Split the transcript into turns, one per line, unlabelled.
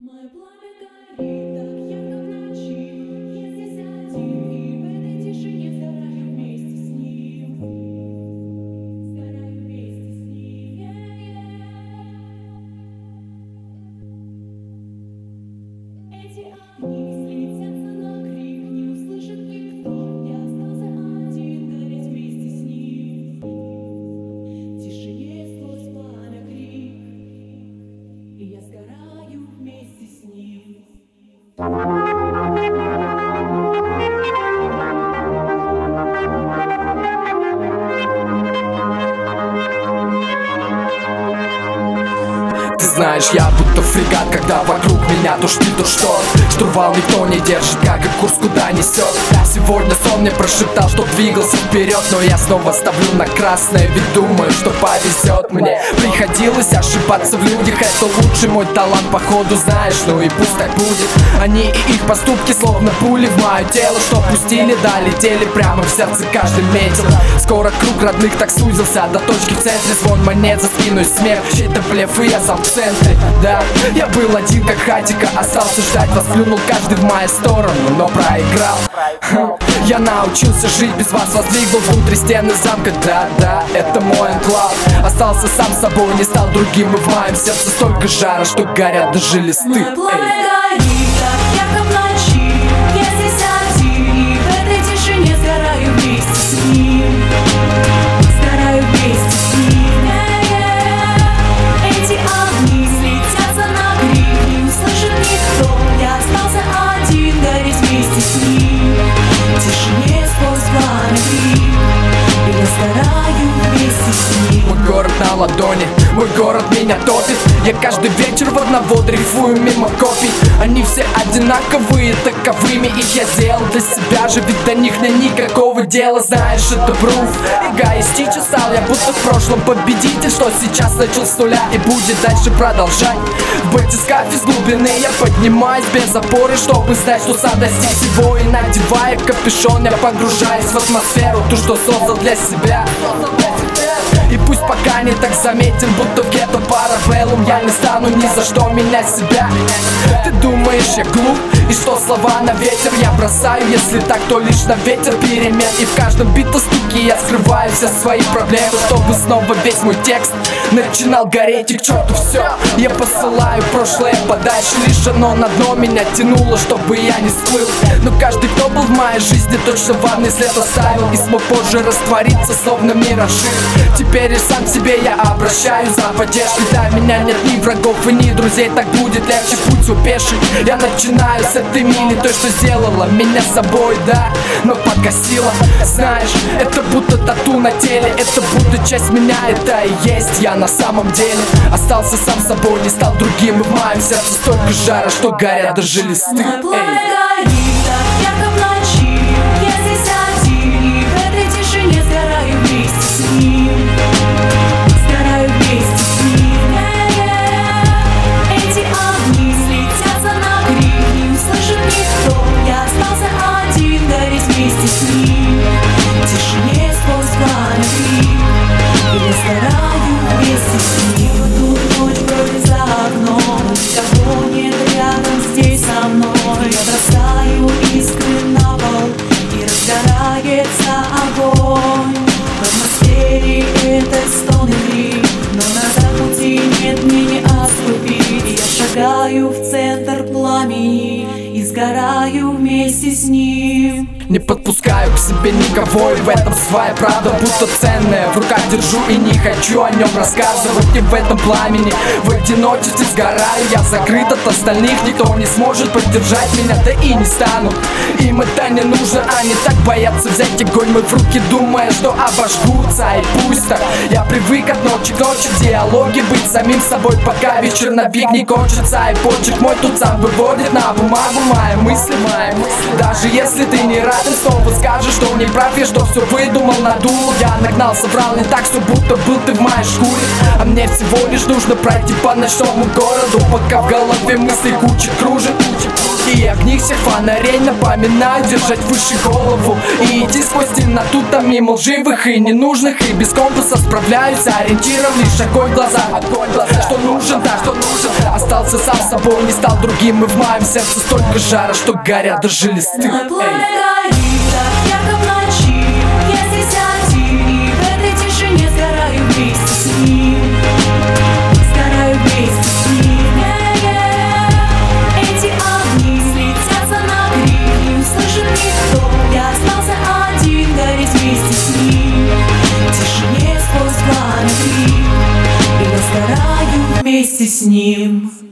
Мое пламя горит так ярко в ночи. Я здесь один, и в этой тишине сгораю вместе с ним. Сгораю вместе с ним. Эти огни слетятся на крик, не услышит никто. Я остался один, гореть вместе с ним. В тишине сквозь пламя крик, и я сгораю вместе с ним.
Ты знаешь, я будто фрегат, когда вокруг меня то штиль, то шторм. Штурвал никто не держит, как и курс куда несет. Сегодня сон мне прошептал, что двигался вперед, но я снова ставлю на красное, ведь думаю, что повезет мне. Приходилось ошибаться в людях, это лучший мой талант, походу, знаешь, ну и пусть так будет. Они и их поступки словно пули в мое тело, что пустили, да, летели прямо в сердце, каждый метил. Скоро круг родных так сузился до точки в центре, звон монет за спиной, смех, чей-то блеф, и я сам в центре. Да, я был один как хатика, остался ждать, вас плюнул каждый в мою сторону, но проиграл. Я научился жить без вас, воздвигнул внутри стены замка. Да, это мой анклав. Остался сам собой, не стал другим, и в моем сердце столько жара, что горят даже листы.
Мое пламя горит так ярко в ночи. Я здесь один, и в этой тишине сгораю вместе с ним. Сгораю вместе с ним. Эти огни слетятся на крик, не услышит никто. Я остался один, гореть вместе с ним. В тишине сквозь пламя крик, и я сгораю вместе с ним.
Мой город на ладони, мой город меня топит. Я каждый вечер в одного дрейфую мимо копий. Они все одинаковые, таковыми их я сделал для себя же, ведь до них нет никакого дела. Знаешь, это бруф, эгоистичен стал я, будто в прошлом победитель, что сейчас начал с нуля и будет дальше продолжать. В батискафе с глубины я поднимаюсь без опоры, чтобы знать, что сам достиг всего. И надевая капюшон, я погружаюсь в атмосферу, ту, что создал для себя. И пусть пока не так заметен, будто в гетто парабеллум, я не стану ни за что менять себя. Ты думаешь, я глуп, и что слова на ветер я бросаю? Если так, то лишь на ветер перемен. И в каждом битостуке я скрываю все свои проблемы, чтобы снова весь мой текст начинал гореть. И к черту все, я посылаю прошлое подальше, лишь оно на дно меня тянуло, чтобы я не всплыл. Но каждый, кто был в моей жизни, точно важный след оставил и смог позже раствориться, словно миражи. Теперь и сам себе я обращаюсь за поддержкой. Для меня нет ни врагов и ни друзей, так будет легче путь свой пеший. Я начинаю с этой мили, той, что сделала меня собой, да, но погасила. Знаешь, это будто тату на теле, это будто часть меня, это и есть я на самом деле. Остался сам собой, не стал другим, и в моем сердце столько жара, что горят даже листы.
Мое пламя горит так ярко в ночи. Я здесь один, и в этой тишине сгораю вместе с ним. Сгораю вместе с ним. Эти огни слетятся на крик, не услышит никто. Я остался один, гореть вместе с ним. В тишине сквозь пламя крик, и я сгораю вместе с ним. Тут ночь бродит за окном, никого нет рядом здесь со мной. Я бросаю искры на пол, и разгорается огонь. В атмосфере этой стон и крик, но назад пути нет, мне не отступить. Я шагаю в центр пламени и сгораю вместе с ним.
Не подпускаю к себе никого, и в этом своя правда, будто ценная. В руках держу и не хочу о нем рассказывать. И в этом пламени в одиночестве сгораю. Я закрыт от остальных, никто не сможет поддержать меня, да и не станут. Им это не нужно, они так боятся взять огонь мой в руки, думая, что обожгутся. И пусть так, я привык от ночи к ночи в диалоге быть самим собой, пока вечер на бег не кончится. И почерк мой тут сам выводит на бумагу мои мысли. Даже если ты не рад, ты снова скажешь, что не прав я, что все выдумал, надумал. Я нагнался, врал не так, что будто был ты в моей шкуре. А мне всего лишь нужно пройти по ночному городу, пока в голове мысли куча кружит. И огни всех фонарей напоминают держать выше голову и идти сквозь темноту, там мимо лживых и ненужных. И без компаса справляются ориентиром лишь огонь в глазах. Что нужен, да, что нужен. Остался сам собой, не стал другим. И в моем сердце столько жара, что горят даже листы.
Мое пламя горит так ярко в ночи. Я здесь один, и в этой тишине сгораю вместе с ним. Сгораю вместе с ним. Эти огни слетятся на крик, не услышит никто. Я остался один, гореть вместе с ним. В тишине сквозь пламя крик, и я сгораю вместе с ним.